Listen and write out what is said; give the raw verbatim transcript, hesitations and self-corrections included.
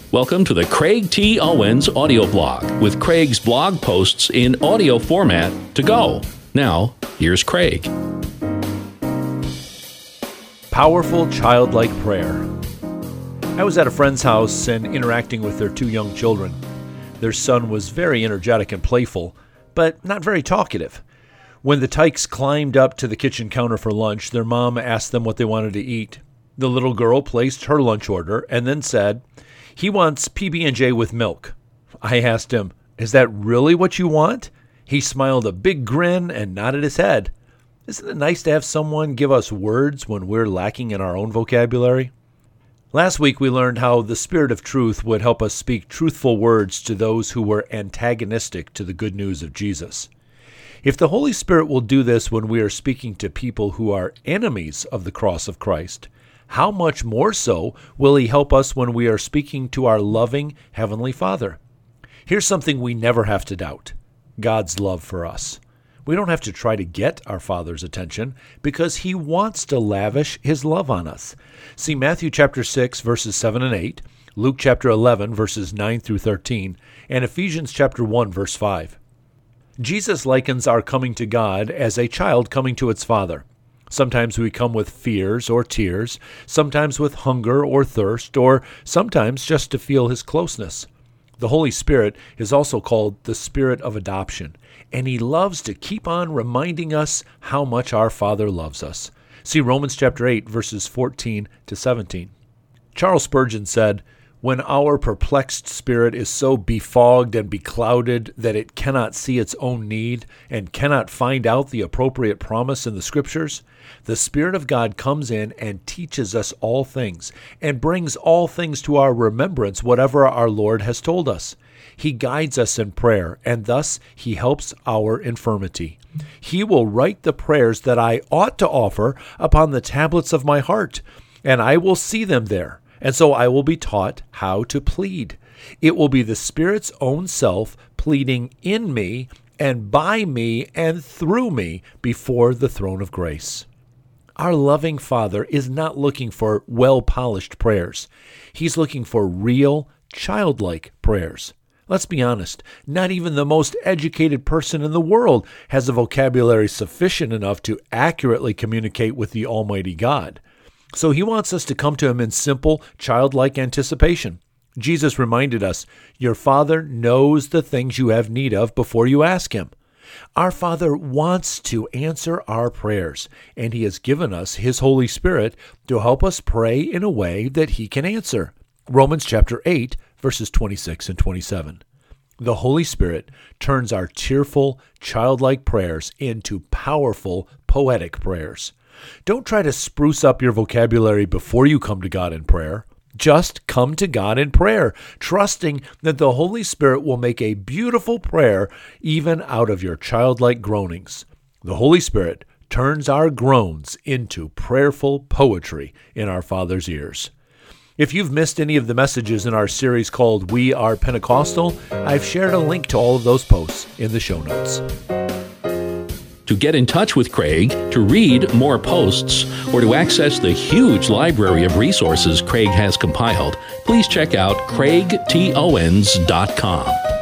Welcome to the Craig T. Owens audio blog with Craig's blog posts in audio format to go. Now, here's Craig. Powerful childlike prayer. I was at a friend's house and interacting with their two young children. Their son was very energetic and playful, but not very talkative. When the Tykes climbed up to the kitchen counter for lunch, their mom asked them what they wanted to eat. The little girl placed her lunch order and then said, "He wants P B and J with milk." I asked him, "Is that really what you want?" He smiled a big grin and nodded his head. Isn't it nice to have someone give us words when we're lacking in our own vocabulary? Last week we learned how the Spirit of Truth would help us speak truthful words to those who were antagonistic to the good news of Jesus. If the Holy Spirit will do this when we are speaking to people who are enemies of the cross of Christ, how much more so will He help us when we are speaking to our loving Heavenly Father? Here's something we never have to doubt: God's love for us. We don't have to try to get our Father's attention because He wants to lavish His love on us. See Matthew chapter six, verses seven and eight, Luke chapter eleven, verses nine through thirteen, and Ephesians chapter one, verse five. Jesus likens our coming to God as a child coming to its Father. Sometimes we come with fears or tears, sometimes with hunger or thirst, or sometimes just to feel His closeness. The Holy Spirit is also called the Spirit of adoption, and He loves to keep on reminding us how much our Father loves us. See Romans chapter eight, verses fourteen to seventeen. Charles Spurgeon said, "When our perplexed spirit is so befogged and beclouded that it cannot see its own need and cannot find out the appropriate promise in the Scriptures, the Spirit of God comes in and teaches us all things and brings all things to our remembrance whatever our Lord has told us. He guides us in prayer, and thus He helps our infirmity. He will write the prayers that I ought to offer upon the tablets of my heart, and I will see them there. And so I will be taught how to plead. It will be the Spirit's own self pleading in me and by me and through me before the throne of grace." Our loving Father is not looking for well-polished prayers. He's looking for real, childlike prayers. Let's be honest, not even the most educated person in the world has a vocabulary sufficient enough to accurately communicate with the Almighty God. So He wants us to come to Him in simple, childlike anticipation. Jesus reminded us, "Your Father knows the things you have need of before you ask Him." Our Father wants to answer our prayers, and He has given us His Holy Spirit to help us pray in a way that He can answer. Romans chapter eight, verses twenty-six and twenty-seven. The Holy Spirit turns our tearful, childlike prayers into powerful, poetic prayers. Don't try to spruce up your vocabulary before you come to God in prayer. Just come to God in prayer, trusting that the Holy Spirit will make a beautiful prayer even out of your childlike groanings. The Holy Spirit turns our groans into prayerful poetry in our Father's ears. If you've missed any of the messages in our series called We Are Pentecostal, I've shared a link to all of those posts in the show notes. To get in touch with Craig, to read more posts, or to access the huge library of resources Craig has compiled, please check out craig t owens dot com.